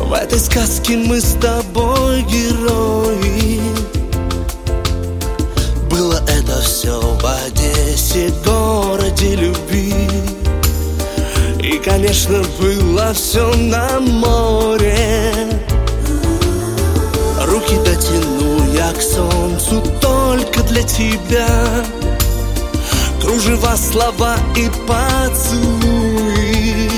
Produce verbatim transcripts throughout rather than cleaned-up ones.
В этой сказке мы с тобой герои. Было это все в Одессе, городе любви. И, конечно, было все на море. Руки дотяну я к солнцу только для тебя. Кружева, слова и поцелуи.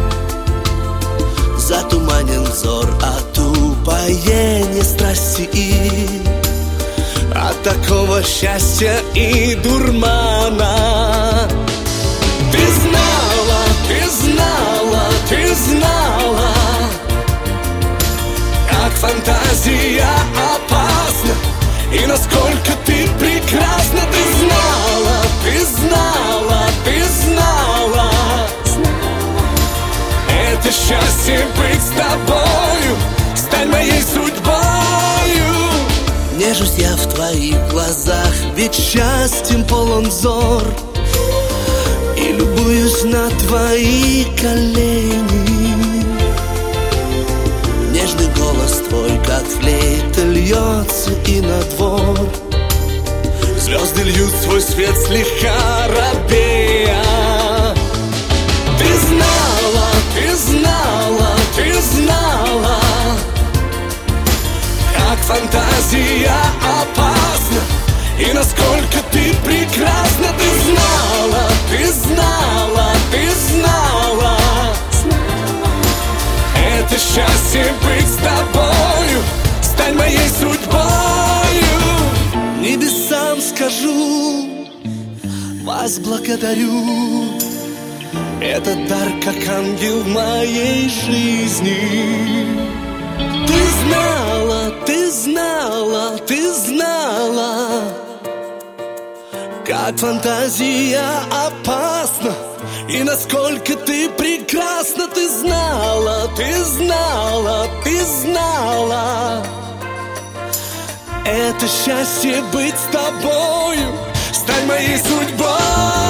Затуманен взор от упоения страсти и от такого счастья и дурмана. Ты знала, ты знала, ты знала, как фантазия опасна и насколько ты прекрасна. Ты знала, ты знала, ты знала, это счастье быть с тобою, стань моей судьбою. Нежусь я в твоих глазах, ведь счастьем полон взор. И любуюсь на твои колени. Нежный голос твой, как флейта, льется и на двор. Звезды льют свой свет слегка робея. Ты знала, ты знала, ты знала, как фантазия опасна и насколько ты прекрасна. Ты знала, ты знала, ты знала, это счастье быть с тобою, стань моей судьбою. Небесам скажу, вас благодарю. Этот дар, как ангел в моей жизни. Ты знала, ты знала, ты знала, как фантазия опасна и насколько ты прекрасна. Ты знала, ты знала, ты знала, это счастье быть с тобою, стань моей судьбой.